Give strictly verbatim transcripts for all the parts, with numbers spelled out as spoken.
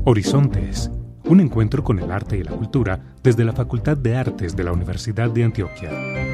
Horizontes, un encuentro con el arte y la cultura desde la Facultad de Artes de la Universidad de Antioquia.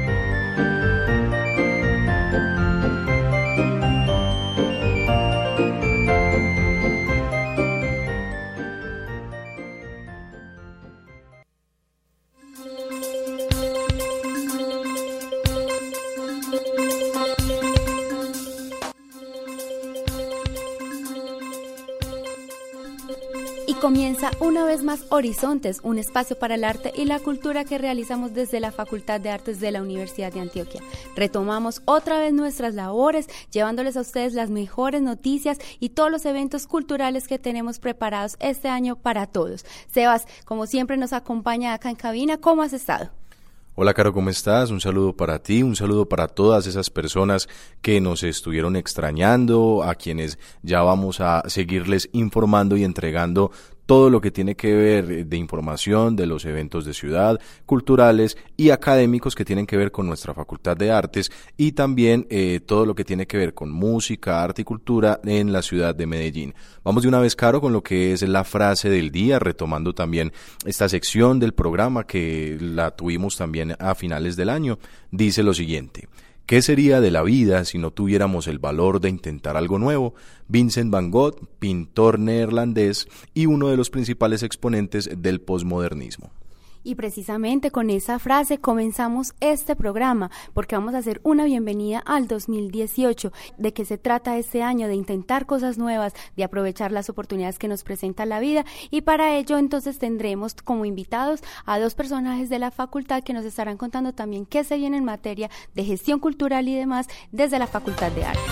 Comienza una vez más Horizontes, un espacio para el arte y la cultura que realizamos desde la Facultad de Artes de la Universidad de Antioquia. Retomamos otra vez nuestras labores, llevándoles a ustedes las mejores noticias y todos los eventos culturales que tenemos preparados este año para todos. Sebas, como siempre nos acompaña acá en cabina, ¿cómo has estado? Hola, Caro, ¿cómo estás? Un saludo para ti, un saludo para todas esas personas que nos estuvieron extrañando, a quienes ya vamos a seguirles informando y entregando todo lo que tiene que ver de información de los eventos de ciudad, culturales y académicos que tienen que ver con nuestra Facultad de Artes y también eh, todo lo que tiene que ver con música, arte y cultura en la ciudad de Medellín. Vamos de una vez, Caro, con lo que es la frase del día, retomando también esta sección del programa que la tuvimos también a finales del año. Dice lo siguiente: ¿qué sería de la vida si no tuviéramos el valor de intentar algo nuevo? Vincent van Gogh, pintor neerlandés y uno de los principales exponentes del posmodernismo. Y precisamente con esa frase comenzamos este programa, porque vamos a hacer una bienvenida al dos mil dieciocho. ¿De qué se trata este año? De intentar cosas nuevas, de aprovechar las oportunidades que nos presenta la vida, y para ello entonces tendremos como invitados a dos personajes de la facultad que nos estarán contando también qué se viene en materia de gestión cultural y demás desde la Facultad de Artes.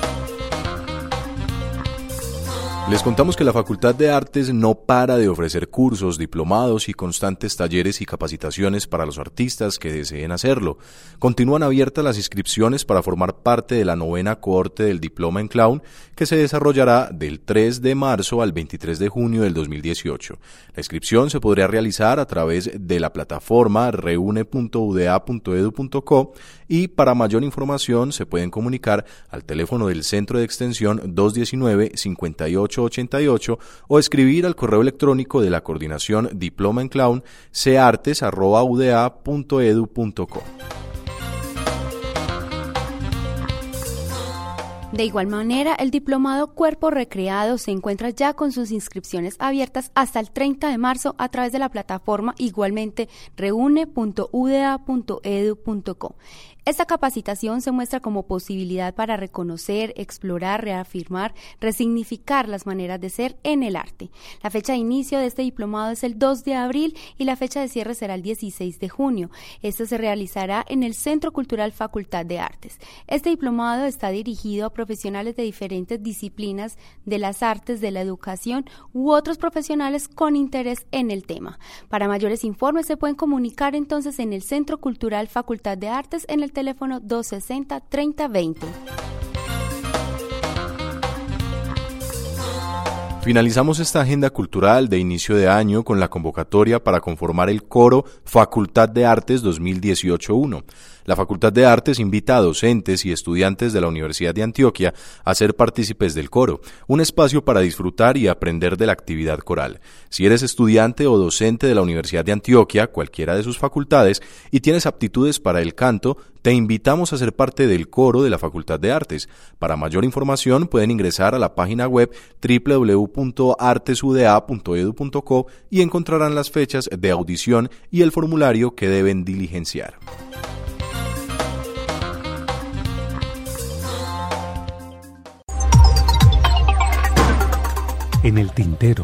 Les contamos que la Facultad de Artes no para de ofrecer cursos, diplomados y constantes talleres y capacitaciones para los artistas que deseen hacerlo. Continúan abiertas las inscripciones para formar parte de la novena cohorte del Diploma en Clown, que se desarrollará del tres de marzo al veintitrés de junio del dos mil dieciocho. La inscripción se podrá realizar a través de la plataforma reúne punto u d a punto e d u punto co y para mayor información se pueden comunicar al teléfono del Centro de Extensión dos diecinueve, cincuenta y ocho ochenta y ocho o escribir al correo electrónico de la coordinación Diploma en Clown ceartes arroba u d a punto e d u punto co. De igual manera, el diplomado Cuerpo Recreado se encuentra ya con sus inscripciones abiertas hasta el treinta de marzo a través de la plataforma igualmente reúne punto u d a punto e d u punto co. Esta capacitación se muestra como posibilidad para reconocer, explorar, reafirmar, resignificar las maneras de ser en el arte. La fecha de inicio de este diplomado es el dos de abril y la fecha de cierre será el dieciséis de junio. Esto se realizará en el Centro Cultural Facultad de Artes. Este diplomado está dirigido a profesionales de diferentes disciplinas de las artes, de la educación u otros profesionales con interés en el tema. Para mayores informes se pueden comunicar entonces en el Centro Cultural Facultad de Artes en el teléfono dos sesenta, treinta veinte. Finalizamos esta agenda cultural de inicio de año con la convocatoria para conformar el coro Facultad de Artes dos mil dieciocho uno. La Facultad de Artes invita a docentes y estudiantes de la Universidad de Antioquia a ser partícipes del coro, un espacio para disfrutar y aprender de la actividad coral. Si eres estudiante o docente de la Universidad de Antioquia, cualquiera de sus facultades, y tienes aptitudes para el canto, te invitamos a ser parte del coro de la Facultad de Artes. Para mayor información pueden ingresar a la página web doble u doble u doble u punto artes u d a punto e d u punto co y encontrarán las fechas de audición y el formulario que deben diligenciar. En el tintero.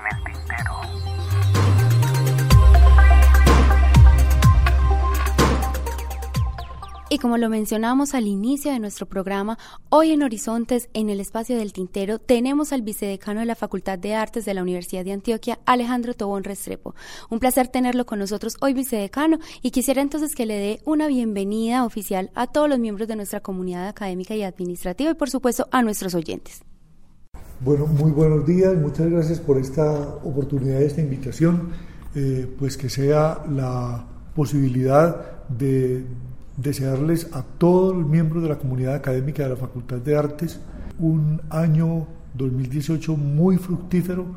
Y como lo mencionamos al inicio de nuestro programa, hoy en Horizontes, en el espacio del tintero, tenemos al vicedecano de la Facultad de Artes de la Universidad de Antioquia, Alejandro Tobón Restrepo. Un placer tenerlo con nosotros hoy, vicedecano, y quisiera entonces que le dé una bienvenida oficial a todos los miembros de nuestra comunidad académica y administrativa y, por supuesto, a nuestros oyentes. Bueno, muy buenos días, muchas gracias por esta oportunidad, esta invitación, eh, pues que sea la posibilidad de desearles a todos los miembros de la comunidad académica de la Facultad de Artes un año dos mil dieciocho muy fructífero,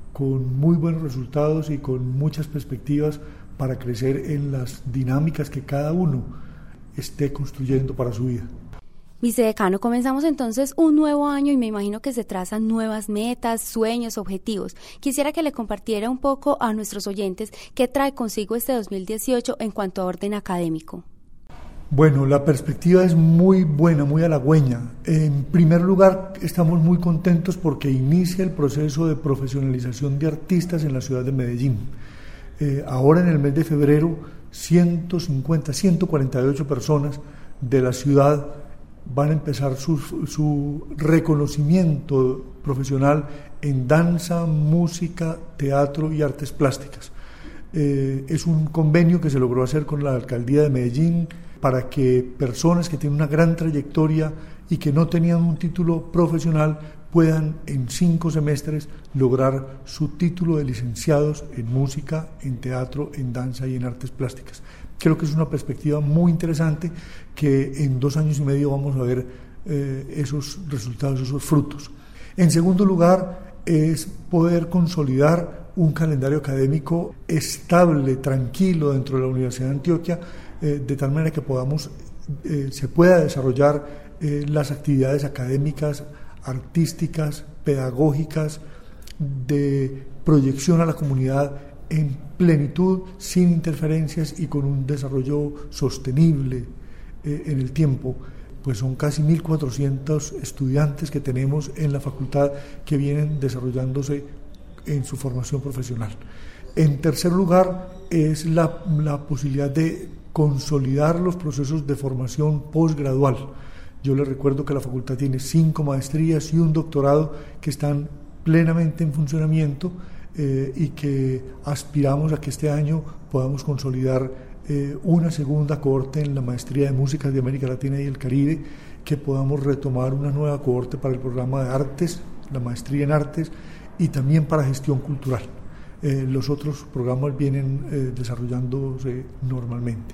con muy buenos resultados y con muchas perspectivas para crecer en las dinámicas que cada uno esté construyendo para su vida. Vicedecano, comenzamos entonces un nuevo año y me imagino que se trazan nuevas metas, sueños, objetivos. Quisiera que le compartiera un poco a nuestros oyentes qué trae consigo este dos mil dieciocho en cuanto a orden académico. Bueno, la perspectiva es muy buena, muy halagüeña. En primer lugar, estamos muy contentos porque inicia el proceso de profesionalización de artistas en la ciudad de Medellín. Eh, ahora en el mes de febrero, ciento cincuenta, ciento cuarenta y ocho personas de la ciudad van a empezar su, su reconocimiento profesional en danza, música, teatro y artes plásticas. Eh, es un convenio que se logró hacer con la Alcaldía de Medellín para que personas que tienen una gran trayectoria y que no tenían un título profesional puedan en cinco semestres lograr su título de licenciados en música, en teatro, en danza y en artes plásticas. Creo que es una perspectiva muy interesante que en dos años y medio vamos a ver eh, esos resultados, esos frutos. En segundo lugar, es poder consolidar un calendario académico estable, tranquilo dentro de la Universidad de Antioquia, eh, de tal manera que podamos, eh, se pueda desarrollar eh, las actividades académicas, artísticas, pedagógicas, de proyección a la comunidad en plenitud, sin interferencias y con un desarrollo sostenible eh, en el tiempo. Pues son casi mil cuatrocientos estudiantes que tenemos en la facultad que vienen desarrollándose en su formación profesional. En tercer lugar, es la, la posibilidad de consolidar los procesos de formación posgradual. Yo les recuerdo que la facultad tiene cinco maestrías y un doctorado que están plenamente en funcionamiento eh, y que aspiramos a que este año podamos consolidar eh, una segunda cohorte en la maestría de música de América Latina y el Caribe, que podamos retomar una nueva cohorte para el programa de artes, la maestría en artes y también para gestión cultural. Eh, los otros programas vienen eh, desarrollándose normalmente.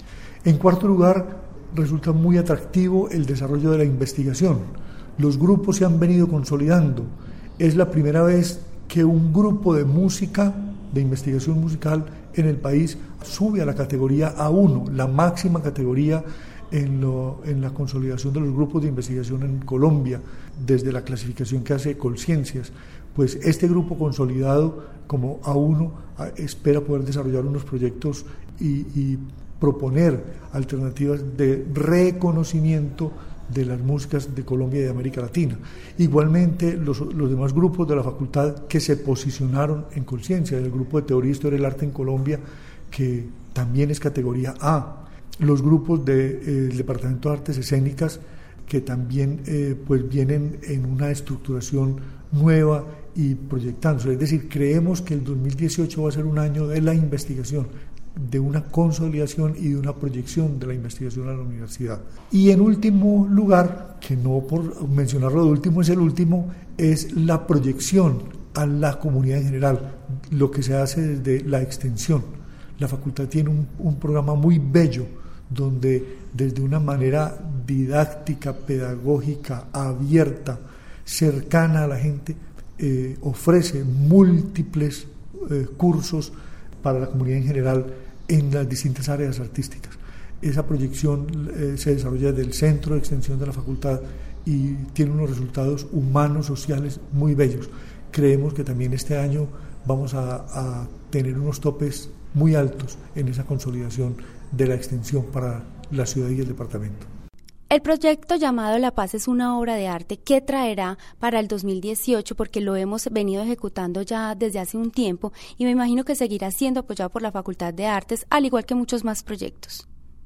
En cuarto lugar, resulta muy atractivo el desarrollo de la investigación. Los grupos se han venido consolidando. Es la primera vez que un grupo de música, de investigación musical en el país, sube a la categoría A uno, la máxima categoría en, lo, en la consolidación de los grupos de investigación en Colombia, desde la clasificación que hace Colciencias. Pues este grupo consolidado como A uno espera poder desarrollar unos proyectos y, y proponer alternativas de reconocimiento de las músicas de Colombia y de América Latina. Igualmente, los, los demás grupos de la facultad que se posicionaron en Colciencia, el grupo de Teoría y Historia del Arte en Colombia, que también es categoría A, los grupos del de, eh, Departamento de Artes Escénicas, que también eh, pues vienen en una estructuración nueva y proyectándose. Es decir, creemos que el dos mil dieciocho va a ser un año de la investigación, de una consolidación y de una proyección de la investigación a la universidad. Y en último lugar, que no por mencionarlo de último es el último, es la proyección a la comunidad en general, lo que se hace desde la extensión. La facultad tiene un, un programa muy bello, donde desde una manera didáctica, pedagógica, abierta, cercana a la gente, eh, ofrece múltiples eh, cursos para la comunidad en general en las distintas áreas artísticas. Esa proyección eh, se desarrolla desde el centro de extensión de la facultad y tiene unos resultados humanos, sociales muy bellos. Creemos que también este año vamos a, a tener unos topes muy altos en esa consolidación de la extensión para la ciudad y el departamento. El proyecto llamado La Paz es una obra de arte. ¿Qué traerá para el dos mil dieciocho? Porque lo hemos venido ejecutando ya desde hace un tiempo y me imagino que seguirá siendo apoyado por la Facultad de Artes, al igual que muchos más proyectos.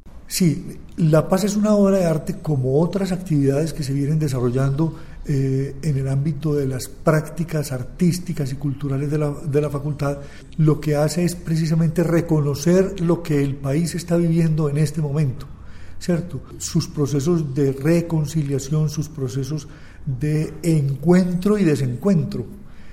Sí, La Paz es una obra de arte como otras actividades que se vienen desarrollando eh, en el ámbito de las prácticas artísticas y culturales de la, de la facultad. Lo que hace es precisamente reconocer lo que el país está viviendo en este momento, ¿cierto? Sus procesos de reconciliación, sus procesos de encuentro y desencuentro,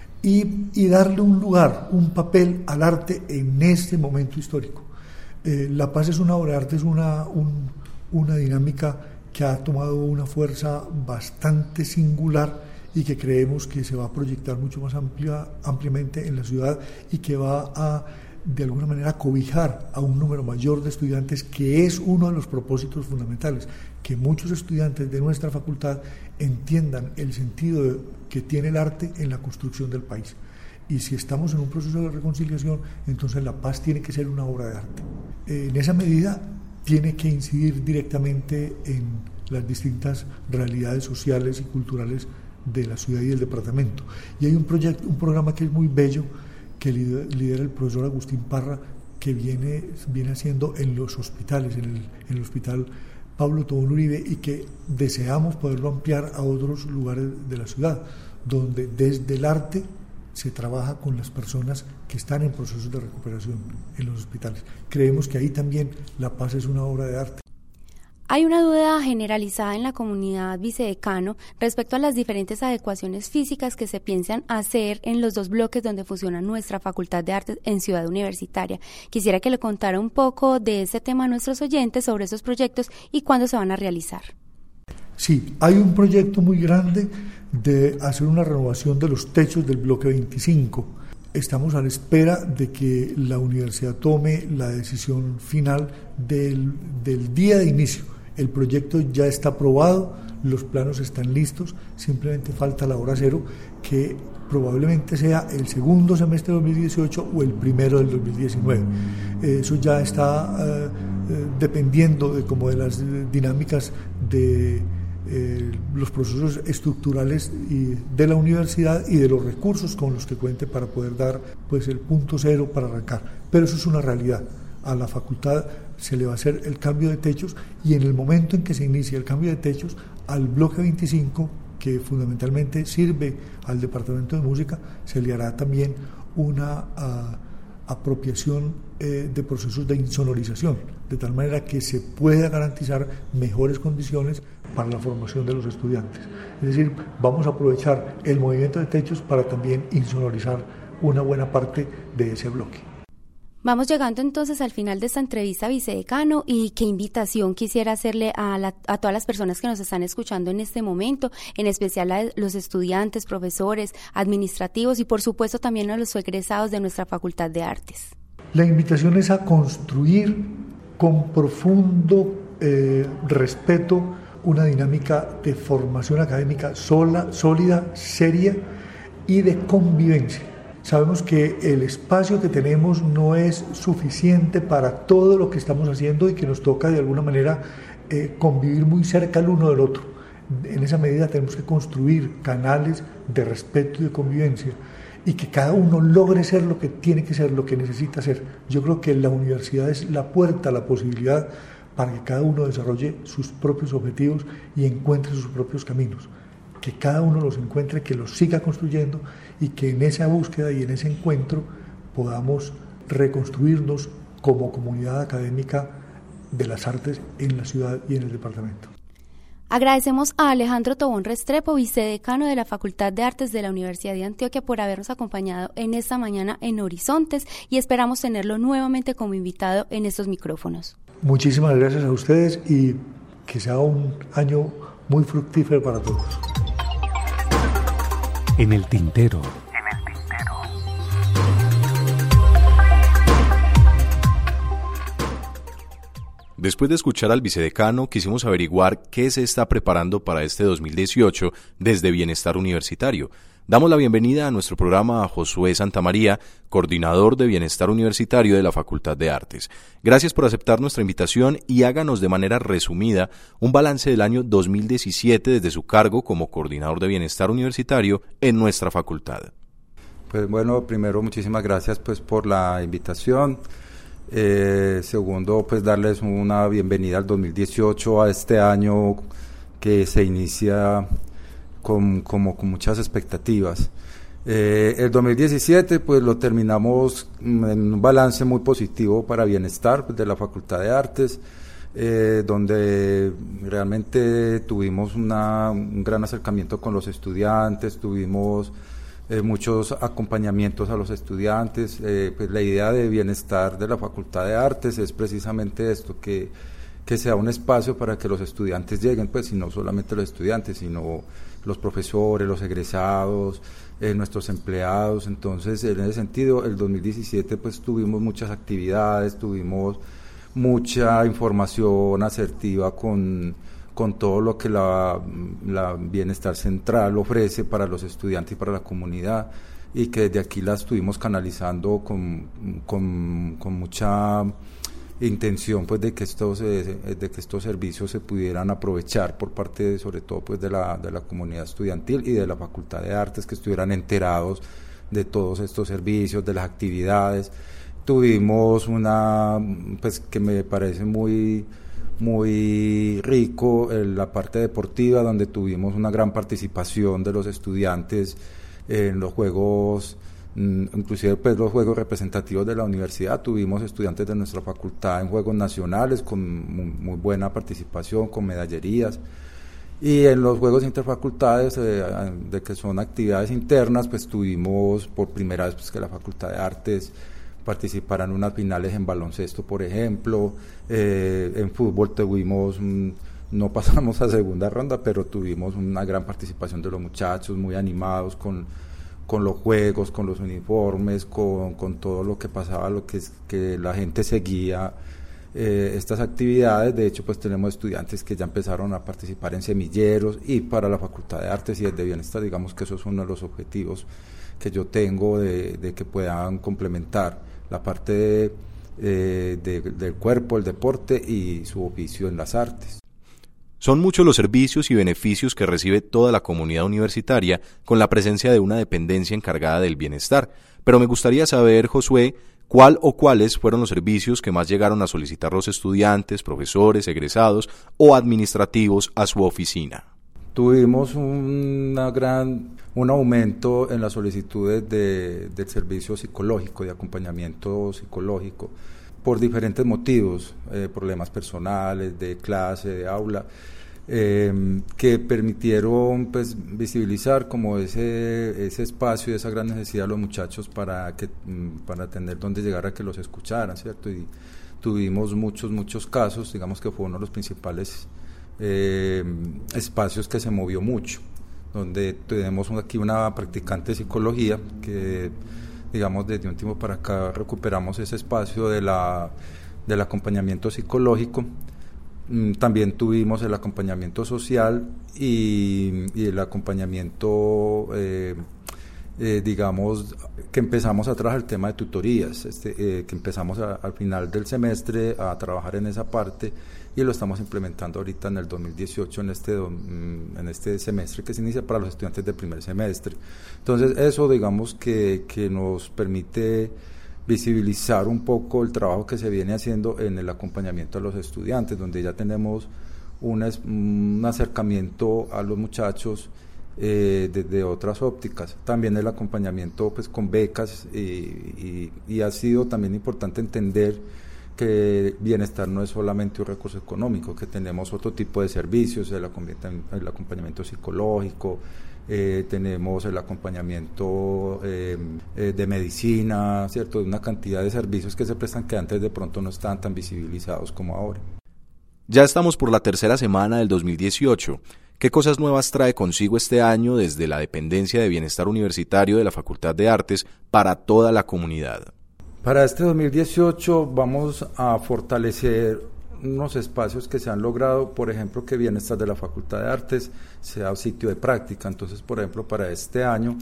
y, y darle un lugar, un papel al arte en este momento histórico. Eh, La Paz es una obra de arte, es una, un, una dinámica que ha tomado una fuerza bastante singular y que creemos que se va a proyectar mucho más amplia, ampliamente en la ciudad y que va a, de alguna manera, cobijar a un número mayor de estudiantes, que es uno de los propósitos fundamentales, que muchos estudiantes de nuestra facultad entiendan el sentido de, que tiene el arte en la construcción del país. Y si estamos en un proceso de reconciliación, entonces la paz tiene que ser una obra de arte. Eh, en esa medida tiene que incidir directamente en las distintas realidades sociales y culturales de la ciudad y del departamento. Y hay un proyecto, un programa que es muy bello, que lidera el profesor Agustín Parra, que viene, viene haciendo en los hospitales, en el, en el hospital Pablo Tobón Uribe, y que deseamos poderlo ampliar a otros lugares de la ciudad, donde desde el arte se trabaja con las personas que están en procesos de recuperación en los hospitales. Creemos que ahí también la paz es una obra de arte. Hay una duda generalizada en la comunidad, vicedecano, respecto a las diferentes adecuaciones físicas que se piensan hacer en los dos bloques donde funciona nuestra Facultad de Artes en Ciudad Universitaria. Quisiera que le contara un poco de ese tema a nuestros oyentes sobre esos proyectos y cuándo se van a realizar. Sí, hay un proyecto muy grande de hacer una renovación de los techos del bloque veinticinco. Estamos a la espera de que la universidad tome la decisión final del, del día de inicio. El proyecto ya está aprobado, los planos están listos, simplemente falta la hora cero, que probablemente sea el segundo semestre de dos mil dieciocho o el primero del dos mil diecinueve. Eso ya está eh, eh, dependiendo de, como de las dinámicas de eh, los procesos estructurales y de la universidad y de los recursos con los que cuente para poder dar pues el punto cero para arrancar. Pero eso es una realidad. A la facultad se le va a hacer el cambio de techos, y en el momento en que se inicie el cambio de techos, al bloque veinticinco, que fundamentalmente sirve al departamento de música, se le hará también una uh, apropiación eh, de procesos de insonorización, de tal manera que se pueda garantizar mejores condiciones para la formación de los estudiantes. Es decir, vamos a aprovechar el movimiento de techos para también insonorizar una buena parte de ese bloque. Vamos llegando entonces al final de esta entrevista, vicedecano, y qué invitación quisiera hacerle a, la, a todas las personas que nos están escuchando en este momento, en especial a los estudiantes, profesores, administrativos y por supuesto también a los egresados de nuestra Facultad de Artes. La invitación es a construir con profundo eh, respeto una dinámica de formación académica sola, sólida, seria y de convivencia. Sabemos que el espacio que tenemos no es suficiente para todo lo que estamos haciendo y que nos toca de alguna manera eh, convivir muy cerca el uno del otro. En esa medida tenemos que construir canales de respeto y de convivencia y que cada uno logre ser lo que tiene que ser, lo que necesita ser. Yo creo que la universidad es la puerta, la posibilidad para que cada uno desarrolle sus propios objetivos y encuentre sus propios caminos. Que cada uno los encuentre, que los siga construyendo y que en esa búsqueda y en ese encuentro podamos reconstruirnos como comunidad académica de las artes en la ciudad y en el departamento. Agradecemos a Alejandro Tobón Restrepo, vicedecano de la Facultad de Artes de la Universidad de Antioquia, por habernos acompañado en esta mañana en Horizontes y esperamos tenerlo nuevamente como invitado en estos micrófonos. Muchísimas gracias a ustedes y que sea un año muy fructífero para todos. En el tintero. En el tintero. Después de escuchar al vicedecano, quisimos averiguar qué se está preparando para este dos mil dieciocho desde Bienestar Universitario. Damos la bienvenida a nuestro programa a Josué Santamaría, coordinador de Bienestar Universitario de la Facultad de Artes. Gracias por aceptar nuestra invitación y háganos de manera resumida un balance del año dos mil diecisiete desde su cargo como coordinador de Bienestar Universitario en nuestra facultad. Pues bueno, primero muchísimas gracias pues por la invitación. Eh, segundo, pues darles una bienvenida al dos mil dieciocho, a este año que se inicia Con, como, con muchas expectativas. Eh, el dos mil diecisiete pues lo terminamos en un balance muy positivo para Bienestar pues, de la Facultad de Artes, eh, donde realmente tuvimos una, un gran acercamiento con los estudiantes, tuvimos eh, muchos acompañamientos a los estudiantes. Eh, pues la idea de Bienestar de la Facultad de Artes es precisamente esto, que que sea un espacio para que los estudiantes lleguen, pues, y no solamente los estudiantes, sino los profesores, los egresados, eh, nuestros empleados. Entonces, en ese sentido, el dos mil diecisiete, pues, tuvimos muchas actividades, tuvimos mucha información asertiva con, con todo lo que la, la Bienestar Central ofrece para los estudiantes y para la comunidad, y que desde aquí la estuvimos canalizando con, con, con mucha intención, pues, de que estos eh, de que estos servicios se pudieran aprovechar por parte de, sobre todo, pues, de la de la comunidad estudiantil y de la Facultad de Artes, que estuvieran enterados de todos estos servicios, de las actividades. Tuvimos una, pues, que me parece muy muy rico, en la parte deportiva, donde tuvimos una gran participación de los estudiantes en los juegos, inclusive, pues, los juegos representativos de la universidad. Tuvimos estudiantes de nuestra facultad en juegos nacionales con muy, muy buena participación, con medallerías, y en los juegos interfacultades, eh, de que son actividades internas, pues tuvimos por primera vez, pues, que la Facultad de Artes participara en unas finales en baloncesto, por ejemplo. Eh, en fútbol tuvimos un, no pasamos a segunda ronda, pero tuvimos una gran participación de los muchachos, muy animados con, con los juegos, con los uniformes, con, con todo lo que pasaba, lo que, que la gente seguía eh, estas actividades. De hecho, pues tenemos estudiantes que ya empezaron a participar en semilleros, y para la Facultad de Artes y de Bienestar, digamos que eso es uno de los objetivos que yo tengo, de, de que puedan complementar la parte de, eh, de, del cuerpo, el deporte y su oficio en las artes. Son muchos los servicios y beneficios que recibe toda la comunidad universitaria con la presencia de una dependencia encargada del bienestar, pero me gustaría saber, Josué, cuál o cuáles fueron los servicios que más llegaron a solicitar los estudiantes, profesores, egresados o administrativos a su oficina. Tuvimos una gran, un aumento en las solicitudes de, del servicio psicológico, de acompañamiento psicológico, por diferentes motivos, eh, problemas personales, de clase, de aula, eh, que permitieron, pues, visibilizar como ese, ese espacio y esa gran necesidad de los muchachos para, que, para tener donde llegar a que los escucharan, ¿cierto? Y tuvimos muchos, muchos casos, digamos que fue uno de los principales eh, espacios que se movió mucho, donde tenemos aquí una practicante de psicología que, digamos, desde un tiempo para acá recuperamos ese espacio de la, del acompañamiento psicológico. También tuvimos el acompañamiento social y, y el acompañamiento, eh, eh, digamos, que empezamos a trabajar el tema de tutorías, este, eh, que empezamos a, al final del semestre a trabajar en esa parte, y lo estamos implementando ahorita en el dos mil dieciocho, en este, en este semestre que se inicia para los estudiantes del primer semestre. Entonces, eso, digamos, que, que nos permite visibilizar un poco el trabajo que se viene haciendo en el acompañamiento a los estudiantes, donde ya tenemos un, un acercamiento a los muchachos eh, desde otras ópticas. También el acompañamiento, pues, con becas, y, y, y ha sido también importante entender que bienestar no es solamente un recurso económico, que tenemos otro tipo de servicios, el acompañamiento, el acompañamiento psicológico, eh, tenemos el acompañamiento eh, eh, de medicina, ¿cierto? De una cantidad de servicios que se prestan que antes de pronto no estaban tan visibilizados como ahora. Ya estamos por la tercera semana del dos mil dieciocho. ¿Qué cosas nuevas trae consigo este año desde la dependencia de bienestar universitario de la Facultad de Artes para toda la comunidad? Para este dos mil dieciocho vamos a fortalecer unos espacios que se han logrado, por ejemplo, que Bienestar de la Facultad de Artes sea sitio de práctica. Entonces, por ejemplo, para este año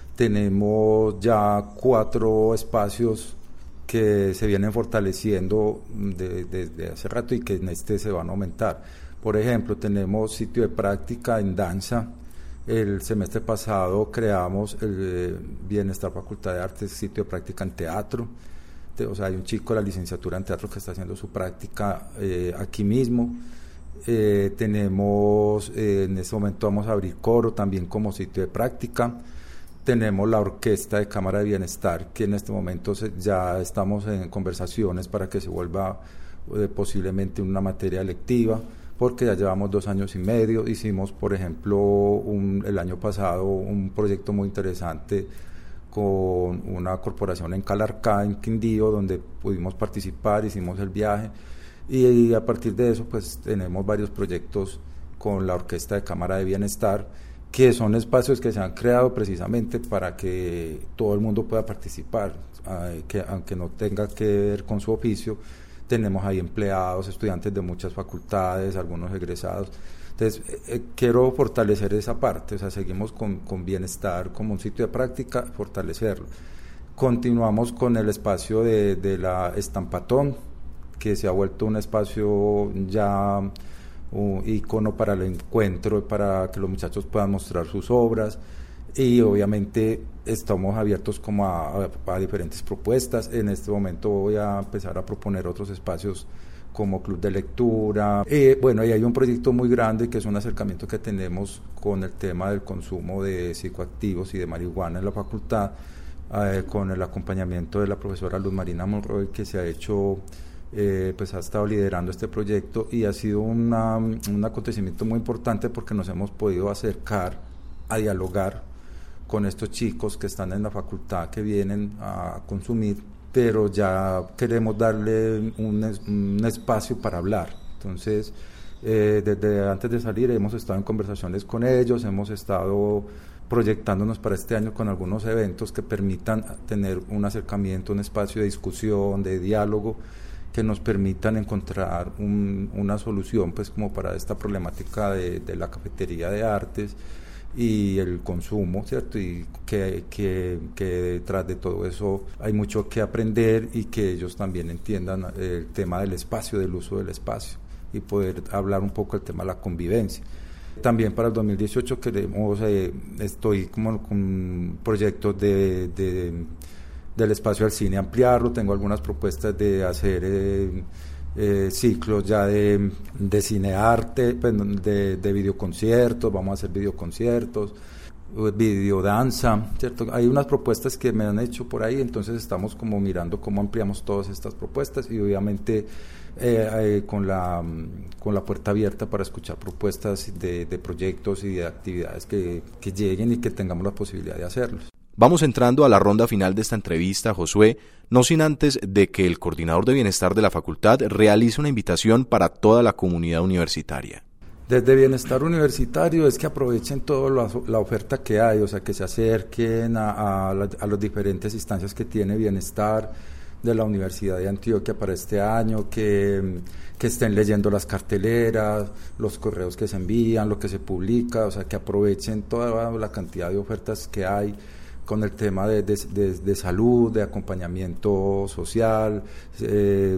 tenemos ya cuatro espacios que se vienen fortaleciendo desde de, de hace rato y que en este se van a aumentar. Por ejemplo, tenemos sitio de práctica en danza. El semestre pasado creamos el eh, Bienestar Facultad de Artes, sitio de práctica en teatro. O sea, hay un chico de la licenciatura en teatro que está haciendo su práctica eh, aquí mismo. Eh, tenemos, eh, en este momento vamos a abrir coro también como sitio de práctica. Tenemos la orquesta de Cámara de Bienestar, que en este momento se, ya estamos en conversaciones para que se vuelva eh, posiblemente una materia electiva, porque ya llevamos dos años y medio. Hicimos, por ejemplo, un, el año pasado un proyecto muy interesante con una corporación en Calarcá, en Quindío, donde pudimos participar, hicimos el viaje, y, y a partir de eso pues tenemos varios proyectos con la Orquesta de Cámara de Bienestar, que son espacios que se han creado precisamente para que todo el mundo pueda participar, eh, que aunque no tenga que ver con su oficio, tenemos ahí empleados, estudiantes de muchas facultades, algunos egresados. Entonces, eh, quiero fortalecer esa parte, o sea, seguimos con, con bienestar como un sitio de práctica, fortalecerlo. Continuamos con el espacio de, de la Estampatón, que se ha vuelto un espacio ya un icono para el encuentro, para que los muchachos puedan mostrar sus obras, y obviamente estamos abiertos como a, a, a diferentes propuestas. En este momento voy a empezar a proponer otros espacios como club de lectura. Eh, bueno, y hay un proyecto muy grande que es un acercamiento que tenemos con el tema del consumo de psicoactivos y de marihuana en la facultad, eh, con el acompañamiento de la profesora Luz Marina Monroy, que se ha hecho, eh, pues ha estado liderando este proyecto, y ha sido una, un acontecimiento muy importante porque nos hemos podido acercar a dialogar con estos chicos que están en la facultad, que vienen a consumir, pero ya queremos darle un, un espacio para hablar. Entonces, eh, desde antes de salir hemos estado en conversaciones con ellos, hemos estado proyectándonos para este año con algunos eventos que permitan tener un acercamiento, un espacio de discusión, de diálogo, que nos permitan encontrar un, una solución pues como para esta problemática de, de la cafetería de artes y el consumo, ¿cierto? Y que, que, que detrás de todo eso hay mucho que aprender, y que ellos también entiendan el tema del espacio, del uso del espacio, y poder hablar un poco del tema de la convivencia. También para el dos mil dieciocho queremos, eh, estoy como con proyectos de, de, del espacio al cine, ampliarlo. Tengo algunas propuestas de hacer eh, Eh, ciclos ya de, de cinearte, de, de videoconciertos, vamos a hacer videoconciertos, videodanza, ¿cierto? Hay unas propuestas que me han hecho por ahí, entonces estamos como mirando cómo ampliamos todas estas propuestas, y obviamente eh, eh, con, la, con la puerta abierta para escuchar propuestas de, de proyectos y de actividades que, que lleguen y que tengamos la posibilidad de hacerlos. Vamos entrando a la ronda final de esta entrevista, Josué, no sin antes de que el coordinador de bienestar de la facultad realice una invitación para toda la comunidad universitaria. Desde Bienestar Universitario es que aprovechen toda la, la oferta que hay, o sea, que se acerquen a, a, la, a las diferentes instancias que tiene Bienestar de la Universidad de Antioquia para este año, que, que estén leyendo las carteleras, los correos que se envían, lo que se publica, o sea, que aprovechen toda la cantidad de ofertas que hay con el tema de, de, de, de salud, de acompañamiento social, eh,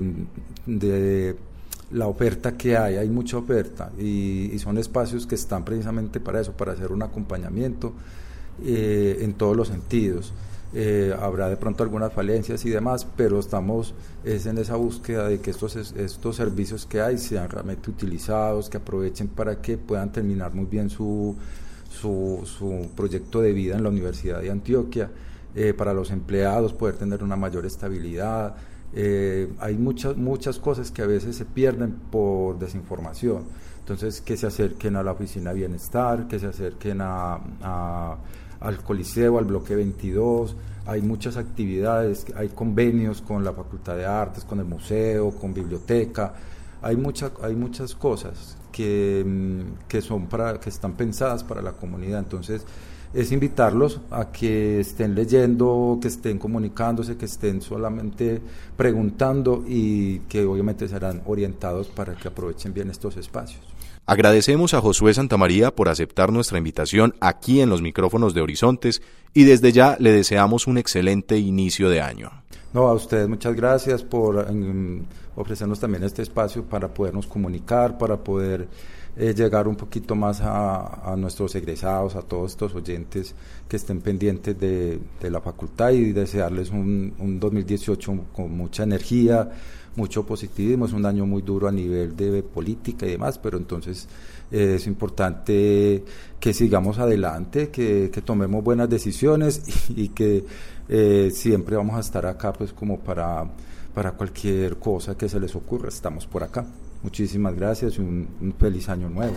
de la oferta que hay, hay mucha oferta, y, y son espacios que están precisamente para eso, para hacer un acompañamiento eh, en todos los sentidos. Eh, habrá de pronto algunas falencias y demás, pero estamos es en esa búsqueda de que estos, estos servicios que hay sean realmente utilizados, que aprovechen para que puedan terminar muy bien su Su, su proyecto de vida en la Universidad de Antioquia, eh, para los empleados poder tener una mayor estabilidad. Eh, hay muchas, muchas cosas que a veces se pierden por desinformación, entonces que se acerquen a la oficina de bienestar, que se acerquen a, a, al Coliseo, al bloque veintidós. Hay muchas actividades, hay convenios con la Facultad de Artes, con el museo, con biblioteca. Hay, mucha, hay muchas cosas que, que, son para, que están pensadas para la comunidad, entonces es invitarlos a que estén leyendo, que estén comunicándose, que estén solamente preguntando, y que obviamente serán orientados para que aprovechen bien estos espacios. Agradecemos a Josué Santamaría por aceptar nuestra invitación aquí en los micrófonos de Horizontes, y desde ya le deseamos un excelente inicio de año. No, a ustedes muchas gracias por um, ofrecernos también este espacio para podernos comunicar, para poder eh, llegar un poquito más a, a nuestros egresados, a todos estos oyentes que estén pendientes de, de la facultad, y desearles un, un dos mil dieciocho con mucha energía, mucho positivismo. Es un año muy duro a nivel de política y demás, pero entonces eh, es importante que sigamos adelante, que, que tomemos buenas decisiones, y, y que eh, siempre vamos a estar acá pues como para, para cualquier cosa que se les ocurra, estamos por acá. Muchísimas gracias y un, un feliz año nuevo.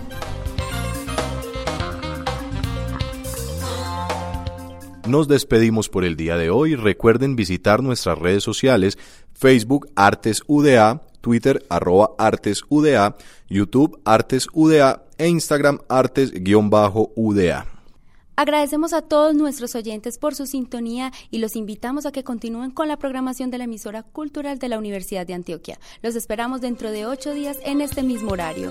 Nos despedimos por el día de hoy. Recuerden visitar nuestras redes sociales, Facebook Artes U D A Twitter arroba artesuda, YouTube artesuda e Instagram artes-uda. Agradecemos a todos nuestros oyentes por su sintonía y los invitamos a que continúen con la programación de la emisora cultural de la Universidad de Antioquia. Los esperamos dentro de ocho días en este mismo horario.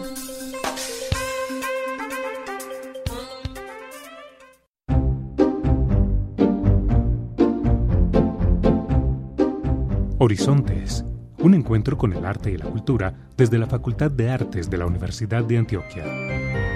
Horizontes, un encuentro con el arte y la cultura desde la Facultad de Artes de la Universidad de Antioquia.